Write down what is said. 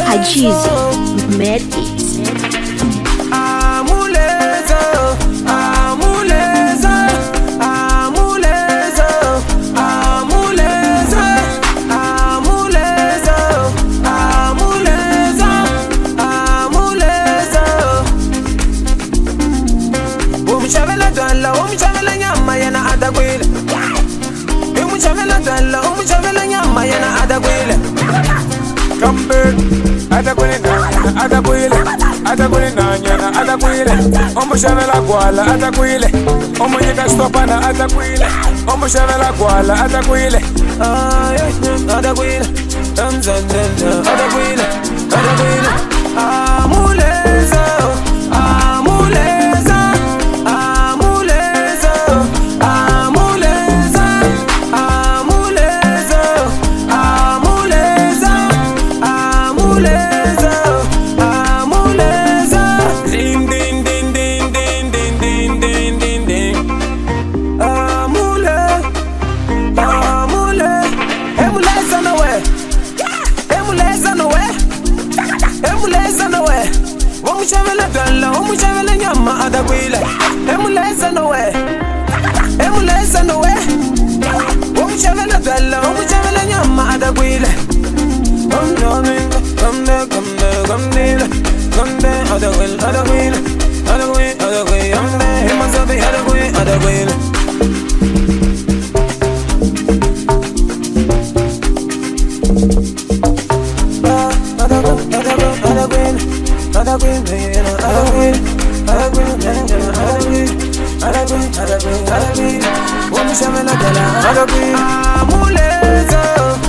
Hajizi Mad Beats. Amuleza, amuleza, amuleza, amuleza, amuleza, amuleza, amuleza. Umshavela dalla, umshavela nyama yana adakwile. Umshavela dalla, umshavela nyama yana adakwile. Kambe adakwile na adakwile. Atakwile nanyana atakwile omushavela gwala atakwile omonyeka stopana atakwile omushavela gwala atakwile atakwile atakwile atakwile amuleza amuleza amuleza amuleza amuleza amuleza amuleza Umshavela dalla, umshavela nyama adakwile. Emuleza nowe, emuleza nowe. Umshavela dalla, umshavela nyama adakwile. Come adakwile, adakwile, adakwile, adakwile. Himazabi adakwile, adakwile. Amuleza